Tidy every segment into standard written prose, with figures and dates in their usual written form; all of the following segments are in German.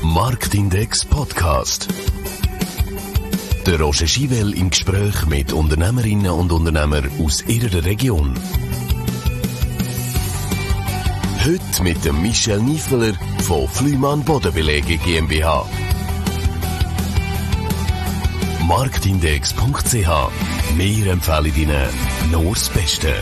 Marktindex Podcast. Der Roger Schivel im Gespräch mit Unternehmerinnen und Unternehmern aus ihrer Region. Heute mit dem Michel Niefeler von Flümann Bodenbelege GmbH. Marktindex.ch. Wir empfehlen Ihnen nur das Beste.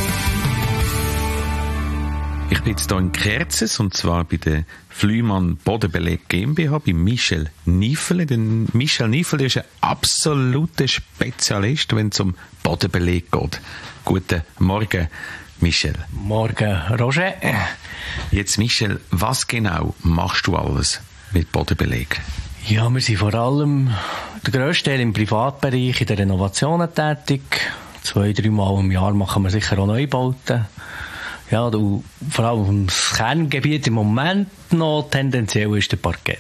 Ich bin jetzt hier in Kerzes, und zwar bei der Flümann Bodenbelege GmbH, bei Michel Niefeler. Denn Michel Niefeler ist ein absoluter Spezialist, wenn es um Bodenbeleg geht. Guten Morgen, Michel. Morgen, Roger. Jetzt, Michel, was genau machst du alles mit Bodenbeleg? Ja, wir sind vor allem der grösste Teil im Privatbereich in der Renovation tätig. 2-3 Mal im Jahr machen wir sicher auch Neubauten. Ja, du, vor allem das Kerngebiet im Moment noch tendenziell ist der Parkett.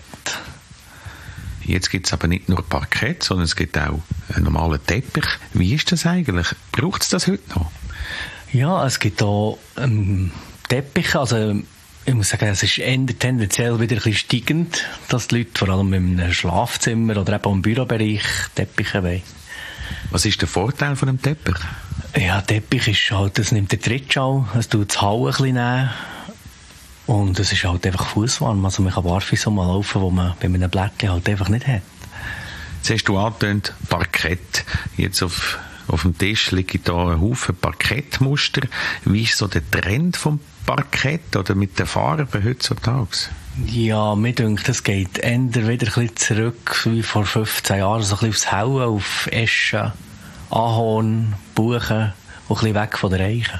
Jetzt gibt es aber nicht nur Parkett, sondern es gibt auch einen normalen Teppich. Wie ist das eigentlich? Braucht es das heute noch? Ja, es gibt auch Teppiche, also ich muss sagen, es ist eher tendenziell wieder ein bisschen steigend, dass die Leute vor allem im Schlafzimmer oder eben im Bürobereich Teppiche wollen. Was ist der Vorteil von dem Teppich? Ja, Teppich ist halt, das nimmt den Trittschall, es tut das Hauen ein bisschen nehmen und es ist halt einfach fußwarm, also man kann barfuß mal laufen, wo man bei einem Blättchen halt einfach nicht hat. Jetzt hast du angetönt, Parkett. Jetzt auf dem Tisch liegt da ein Haufen Parkettmuster. Wie ist so der Trend vom Parkett oder mit der Farbe heutzutage? Ja, mir denkt, es geht eher wieder ein bisschen zurück wie vor 15 Jahren, so ein bisschen aufs Hauen, auf Eschen, Ahorn, Buchen, und ein bisschen weg von der Eiche.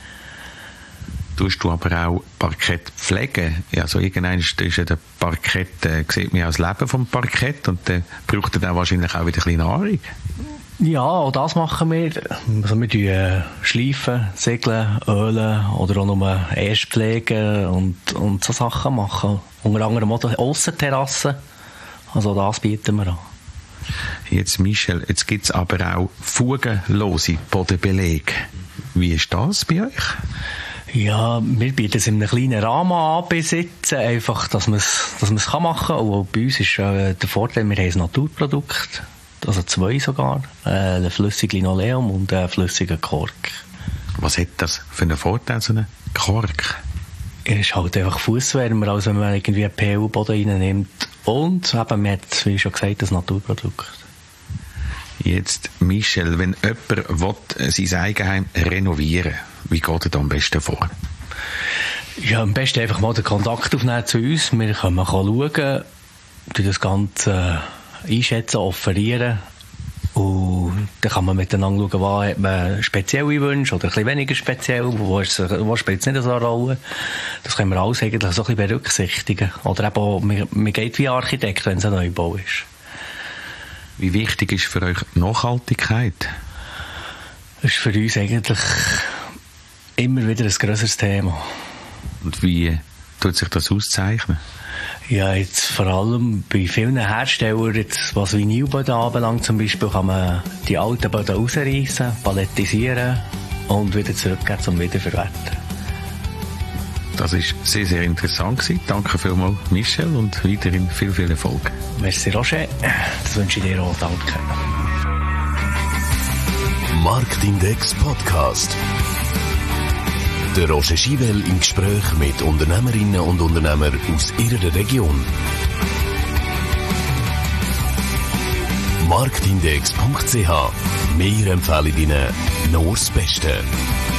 Tust du aber auch Parkett pflegen? Also irgendwann ist ja der Parkett, sieht man ja das Leben vom Parkett, und dann braucht er dann wahrscheinlich auch wieder ein bisschen Nahrung. Ja, auch das machen wir. Also wir schleifen, segeln, ölen oder auch nur erst pflegen und so Sachen machen. Unter anderem auch die Aussenterrassen. Also das bieten wir an. Jetzt, Michel, jetzt gibt es aber auch fugenlose Bodenbelege. Wie ist das bei euch? Ja, wir bieten es in einem kleinen Rahmen an, besitzen, einfach, dass man es machen kann. Und bei uns ist der Vorteil, wir haben ein Naturprodukt. Also 2 sogar. Ein flüssiges Linoleum und ein flüssiger Kork. Was hat das für einen Vorteil, so ein Kork? Er ist halt einfach fusswärmer, als wenn man irgendwie einen PU-Boden reinnimmt. Und eben, man hat, wie schon gesagt, ein Naturprodukt. Jetzt, Michel, wenn jemand sein Eigenheim renovieren will, wie geht er da am besten vor? Ja, am besten einfach mal den Kontakt aufnehmen zu uns. Wir können schauen, das Ganze einschätzen, offerieren. Und dann kann man miteinander schauen, was hat man spezielle Wünsche oder ein bisschen weniger speziell, wo spielt es nicht so eine Rolle. Das können wir alles eigentlich so ein bisschen berücksichtigen. Oder eben auch, man geht wie Architekt, wenn es ein Neubau ist. Wie wichtig ist für euch Nachhaltigkeit? Das ist für uns eigentlich immer wieder ein grösseres Thema. Und wie tut sich das auszeichnen? Ja, jetzt vor allem bei vielen Herstellern, jetzt, was Vinylböden anbelangt zum Beispiel, kann man die alten Böden rausreißen, palettisieren und wieder zurückgeben zum Wiederverwerten. Das war sehr, sehr interessant gewesen. Danke vielmals, Michel, und weiterhin viel, viel Erfolg. Merci, Roger. Das wünsche ich dir auch. Danke. Marktindex Podcast. Der Roger Schivel im Gespräch mit Unternehmerinnen und Unternehmern aus ihrer Region. Marktindex.ch. Wir empfehlen Ihnen nur das Beste.